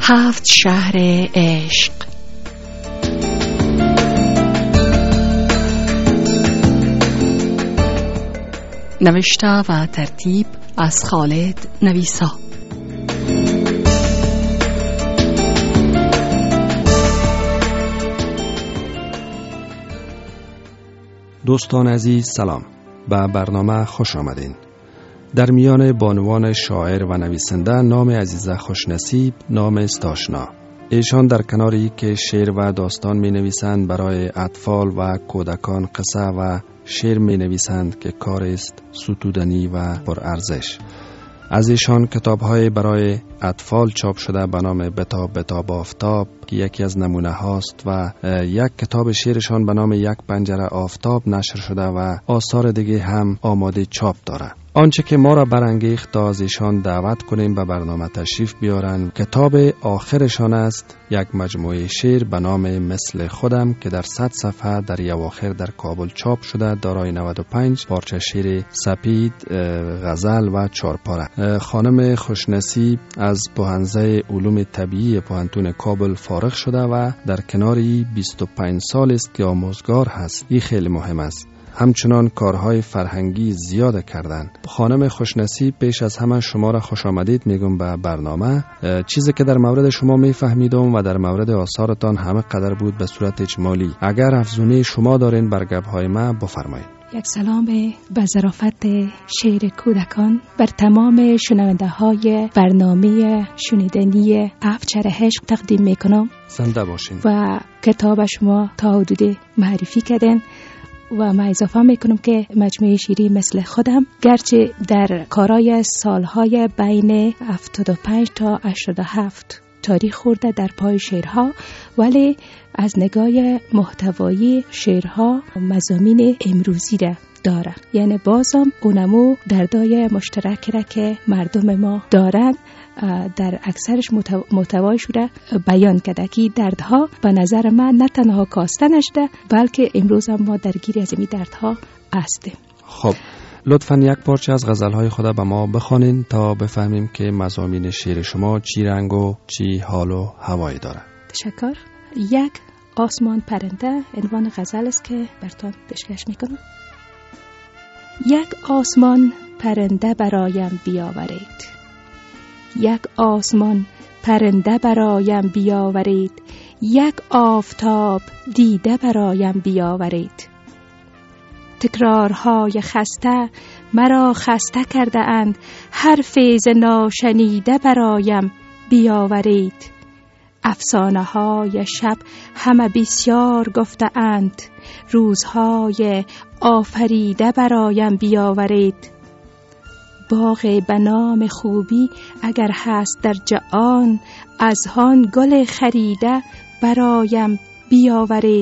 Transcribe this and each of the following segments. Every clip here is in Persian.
7 شهر عشق. نوشته و ترتیب از خالد نویسا. دوستان عزیز سلام، به برنامه خوش آمدین. در میان بانوان شاعر و نویسنده نام عزیزه خوشنصیب نام است آشنا. ایشان در کناری که شعر و داستان می نویسند برای اطفال و کودکان قصه و شعر می نویسند که کار است ستودنی و پرارزش. از ایشان کتاب‌های برای اطفال چاپ شده به نام بتاب آفتاب که یکی از نمونه هاست و یک کتاب شعرشان به نام یک پنجره آفتاب نشر شده و آثار دیگه هم آماده چاپ داره. آنچه که ما را برانگیخت تا از ایشان دعوت کنیم به برنامه تشریف بیارن کتاب آخرشان است، یک مجموعه شعر به نام مثل خودم که در 100 صفحه در اواخر در کابل چاپ شده، دارای 95 پارچه شعر سپید، غزل و چارپاره. خانم خوشنصیب از پوهنځی علوم طبیعی پوهنتون کابل فارغ شده و در کناری 25 سال است که آموزگار هست. این خیلی مهم است. همچنان کارهای فرهنگی زیاد کردن. خانم خوشنصیب پیش از همه شما را خوش آمدید میگم به برنامه. چیزی که در مورد شما میفهمیدم و در مورد آثارتان همه قدر بود به صورت اجمالی. اگر افزونه شما دارین بر گپ‌های ما بفرمایید. یک سلام به ظرافت شعر کودکان بر تمام شنونده های برنامه شنیدنی 7 شهر عشق تقدیم میکنم. زنده باشین. و کتاب شما تا حدود معرفی کردن و ما اضافه میکنم که مجموعه شعری مثل خودم گرچه در کارای سالهای بین 75 تا 87 تاریخ خورده در پای شعرها، ولی از نگاه محتوایی شعرها مضامین امروزی را داره. یعنی بازم اونمو دردای مشترک را که مردم ما دارن در اکثرش محتوایش را بیان کرده که دردها به نظر من نه تنها کاستنش ده بلکه امروز هم ما درگیر از این دردها هستیم. خب لطفاً یک پارچه از غزلهای خود به ما بخوانین تا بفهمیم که مضامین شعر شما چی رنگ و چی حال و هوایی داره. تشکر. یک آسمان پرنده عنوان غزل است که براتون پیشکش میکنم. یک آسمان پرنده برایم بیاورید، یک آسمان پرنده برایم بیاورید، یک آفتاب دیده برایم بیاورید. تکرارهای خسته مرا خسته کرده اند، هر فیض ناشنیده برایم بیاورید. افسانه های شب همه بسیار گفته اند، روزهای آفریده برایم بیاورید. باغ به نام خوبی اگر هست در جهان، از هان گل خریده برایم بیاورید.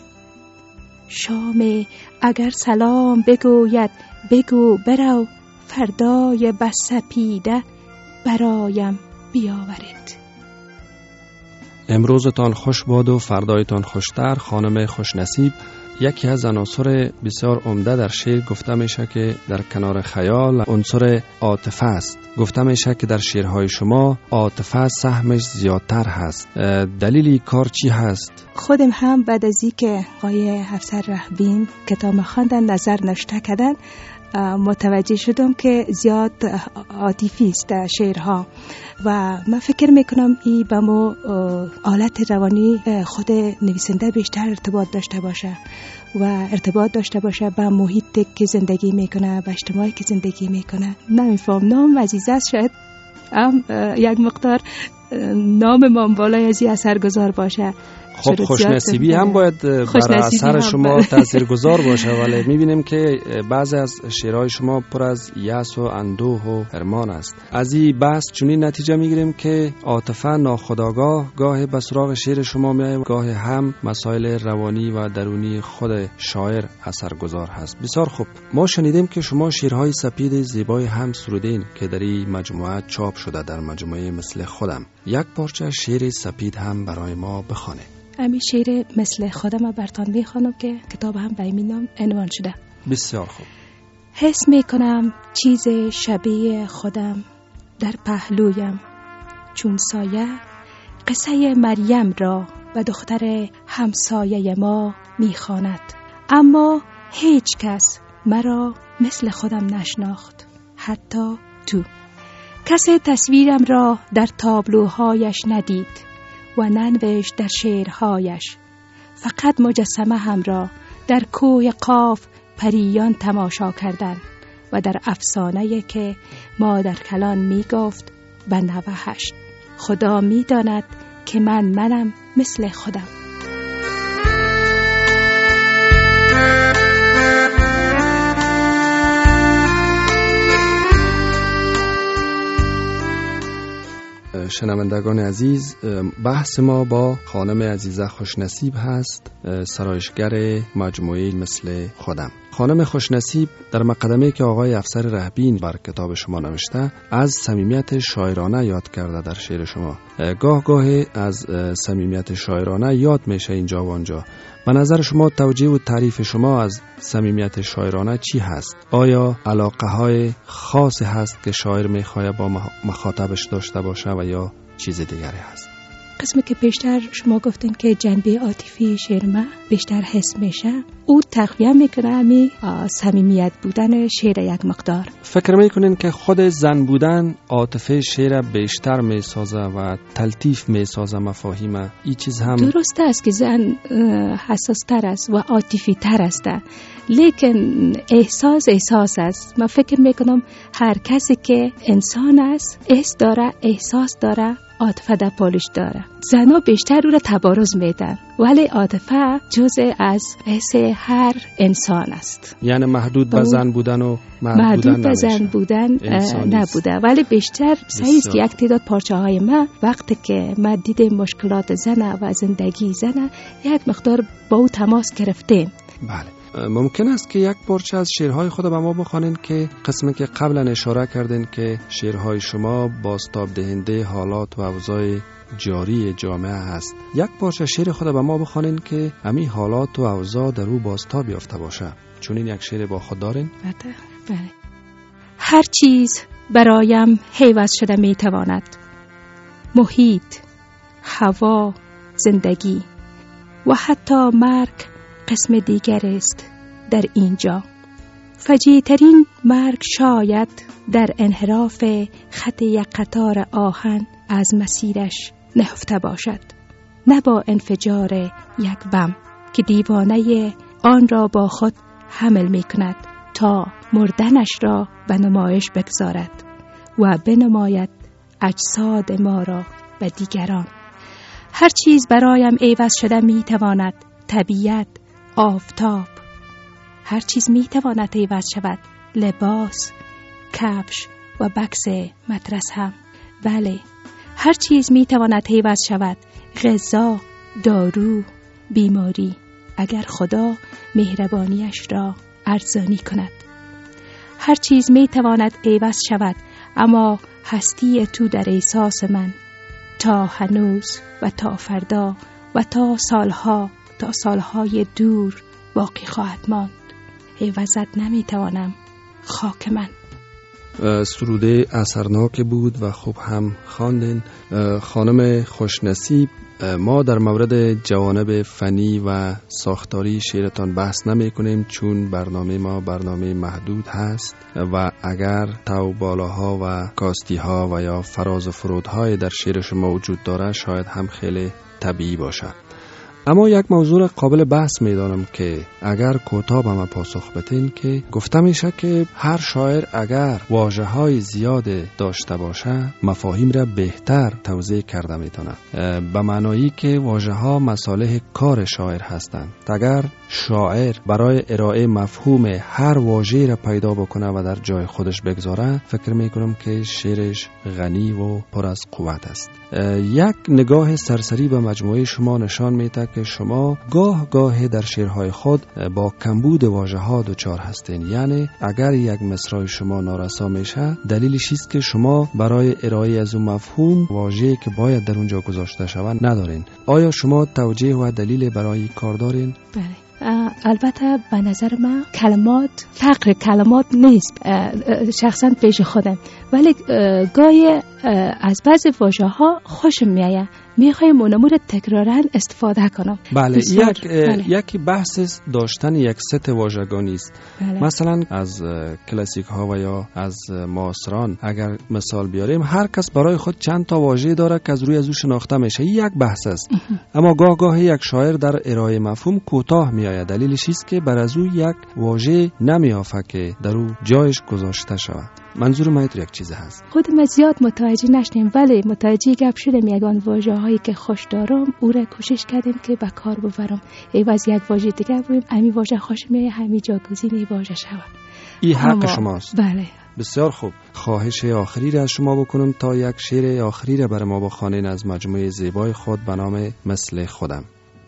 شام اگر سلام بگوید بگو برو، فردای بس سپیده برایم بیاورید. امروزتان خوش باد و فردایتان خوشتر. خانم خوشنصیب، یکی از عناصر بسیار عمده در شعر گفته میشه که در کنار خیال عنصر عاطفه است. گفته میشه که در شعرهای شما عاطفه سهمش زیادتر هست. دلیل کار چی هست؟ خودم هم بعد از اینکه آقای افسر رهبین کتاب خواندن نظر نشته کردن متوجه شدم که زیاد عاطفی است شعرها و من فکر میکنم این با ما حالت روانی خود نویسنده بیشتر ارتباط داشته باشه و ارتباط داشته باشه با محیط که زندگی میکنه، با اجتماعی که زندگی میکنه. نمیفهم نام عزیزه است، شاید هم یک مقدار نام من بالای از این اثرگذار باشه. خب خوشنصیبی هم باید بر اثر شما تاثیرگذار باشه، ولی میبینیم که بعضی از شعرهای شما پر از یأس و اندوه و حرمان است. از این بحث چنین نتیجه میگیریم که عاطفه ناخودآگاه گاه به سراغ شعر شما میاد، گاه هم مسائل روانی و درونی خود شاعر اثرگذار هست. بسیار خوب. ما شنیدیم که شما شعرهای سپید زیبای هم سرودین که در این مجموعه چاپ شده در مجموعه مثل خودم. یک پارچه شعر سپید هم برای ما بخوانید. همین شعر مثل خودم براتون میخوانم که کتاب هم به این نام عنوان شده. بسیار خوب. حس میکنم چیز شبیه خودم در پهلویم، چون سایه قصه مریم را و دختر همسایه ما میخواند، اما هیچ کس مرا مثل خودم نشناخت، حتی تو. کسی تصویرم را در تابلوهایش ندید و ننوشت در شعرهایش. فقط مجسمه هم را در کوه قاف پریان تماشا کردن و در افسانه‌ای که مادر کلان می گفت به نوه‌اش. خدا می داند که منم مثل خودم. شنوندگان عزیز، بحث ما با خانم عزیزه خوشنصیب هست، سرایشگر مجموعه مثل خودم. خانم خوشنصیب در مقدمه که آقای افسر رهبین بر کتاب شما نوشته، از صمیمیت شاعرانه یاد کرده در شعر شما. گاه از صمیمیت شاعرانه یاد میشه اینجا و آنجا. به نظر شما توجیه و تعریف شما از صمیمیت شاعرانه چی هست؟ آیا علاقه های خاصی هست که شاعر میخواد با مخاطبش داشته باشه و یا چیز دیگری هست؟ قسمی که بیشتر شما گفتین که جنبه عاطفی شعر ما بیشتر حس میشه، او تقویه میکنه همی صمیمیت بودن شعر یک مقدار. فکر میکنین که خود زن بودن عاطفه شعر بیشتر میسازه و تلطیف میسازه مفاهیم؟ این چیز هم درست است که زن حساس تر است و عاطفی تر است، لیکن احساس است. من فکر میکنم هر کسی که انسان است احساس داره، عاطفه در پالش داره. زنها بیشتر او را تبارز میدن، ولی عاطفه جزء از حس هر انسان است. یعنی محدود به زن بودن و محدود به زن بودن نبوده، ولی بیشتر صحیح است که یک تعداد پارچه های ما وقتی که ما دیدیم مشکلات زن و زندگی زن، یک مقدار با او تماس گرفتیم. بله. ممکن است که یک پارچه از شعرهای خود به ما بخوانین که قسمی که قبلا اشاره کردین که شعرهای شما بازتاب دهنده حالات و اوضاع جاری جامعه هست. یک پارچه شعر خود به ما بخوانین که همین حالات و اوضاع در او بازتاب یافته باشه. چون این یک شعر با خود دارین؟ بله. هر چیز برایم حیوز شده میتواند، محیط، هوا، زندگی و حتی مرگ قسم دیگر است در اینجا. فجیع‌ترین مرگ شاید در انحراف خط یک قطار آهن از مسیرش نهفته باشد، نه با انفجار یک بم که دیوانه آن را با خود حمل می کند تا مردنش را به نمایش بگذارد و بنماید اجساد ما را به دیگران. هر چیز برایم عوض شده می تواند، طبیعت، آفتاب. هر چیز می تواند عوض شود، لباس، کفش و بکس مدرس هم. بله، هر چیز می تواند عوض شود، غذا، دارو، بیماری، اگر خدا مهربانیش را ارزانی کند. هر چیز می تواند عوض شود، اما هستی تو در احساس من تا هنوز و تا فردا و تا سالهای دور باقی خواهد ماند. عوضت نمیتوانم، خاک من. سروده اثرناک بود و خوب هم خواندین. خانم خوشنصیب، ما در مورد جوانب فنی و ساختاری شعرتان بحث نمی کنیم چون برنامه ما برنامه محدود هست و اگر تو بالاها و کاستیها و یا فراز و فرودهای در شعر شما وجود داره شاید هم خیلی طبیعی باشه. اما یک موضوع قابل بحث میدانم که اگر کوتاه به ما پاسخ بدین که گفته میشه که هر شاعر اگر واژه های زیاد داشته باشه مفاهیم را بهتر توضیح کرده میتونه، به معنایی که واژه ها مصالح کار شاعر هستند. اگر شاعر برای ارائه مفهوم هر واژه را پیدا بکنه و در جای خودش بگذاره، فکر میکنم که شعرش غنی و پر از قوت است. یک نگاه سرسری به مجموعه شما نشان میده که شما گاه در شعرهای خود با کمبود واژه‌ها دچار هستین. یعنی اگر یک مصرع شما نارسا میشه دلیلش است که شما برای ارائه از اون مفهوم واژه‌ای که باید در اونجا گذاشته شود ندارین. آیا شما توجیه و دلیل برای کار دارین؟ بله. البته به نظر من فقر کلمات نیست شخصا پیش خودم، ولی گاهی از بعضی واژه ها خوشم میاد، میخوایم اونمو رو تکرارن استفاده کنم. بله، یک بحث داشتن یک ست واژگانی است. بله. مثلا از کلاسیک ها و یا از معاصران اگر مثال بیاریم، هر کس برای خود چند تا واژه داره که از روی ازو شناخته میشه. یک بحث است. اما گاه یک شاعر در ارائه مفهوم کوتاه میآید. دلیلش است که بر ازو یک واژه نمیافه که در او جایش گذاشته شود. منظور من یک چیز هست. خودم زیاد متوجه نشدیم، ولی متوجه گپ شدم یگان واژه هایی که خوش دارم او را کوشش کردیم که به کار ببرم. ایواز یک واژه دیگه بگیم امی واژه خوش میاد، همین جاگزین ای واژه شود. این حق شماست. بله. بسیار خوب. خواهش آخری را از شما بکنم تا یک شعر آخری را برای ما بخوانید از مجموعه زیبای خود به نام مثل خودم.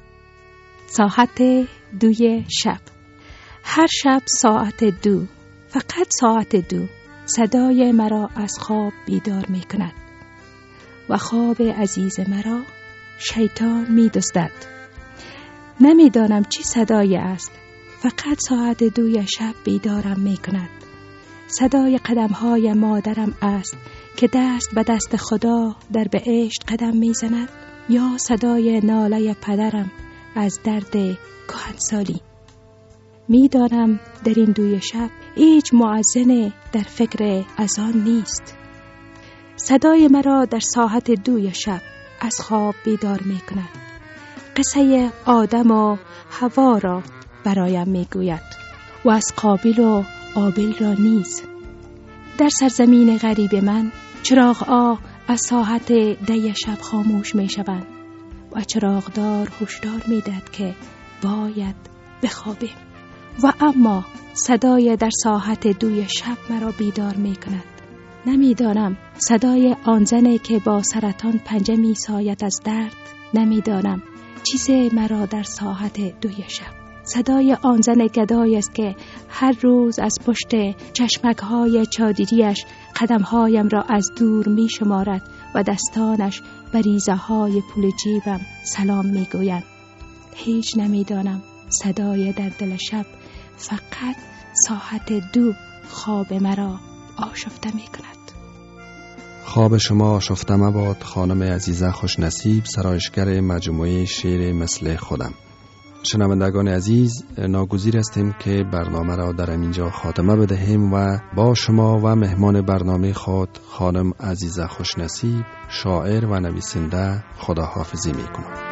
ساعت 2 شب. هر شب ساعت 2، فقط ساعت 2 صدای مرا از خواب بیدار می کند و خواب عزیز مرا شیطان می دزدد. نمی دانم چی صدای است، فقط ساعت 2 شب بیدارم می کند. صدای قدم های مادرم است که دست به دست خدا در بهشت قدم می زند، یا صدای ناله پدرم از درد کهنسالی. می دانم در این 2 شب هیچ مؤذن در فکر اذان نیست. صدای مرا در ساعت 2 شب از خواب بیدار می کند. قصه آدم و حوا را برایم می گوید و از قابل و آبل را نیز. در سرزمین غریب من چراغ‌ها از ساعت 10 شب خاموش می شوند و چراغدار هشدار می دهد که باید بخوابیم. و اما صدای در ساعت 2 شب مرا بیدار می کند. نمیدانم صدای آن زنی که با سرطان پنجه می ساید از درد. نمیدانم چیزی مرا در ساعت 2 شب. صدای آن زن گدای است که هر روز از پشت چشمک‌های چادریش قدم‌هایم را از دور می شمارد و دستانش بریزه‌های پول جیبم سلام می گویند. هیچ نمیدانم صدای در دل شب فقط ساعت 2 خواب مرا آشفته می کند. خواب شما آشفته مباد خانم عزیزه خوشنصیب، سرایشگر مجموعه شعر مثل خودم. شنوندگان عزیز، ناگزیر هستیم که برنامه را در اینجا خاتمه بدهیم و با شما و مهمان برنامه خود خانم عزیزه خوشنصیب، شاعر و نویسنده، خداحافظی می کنم.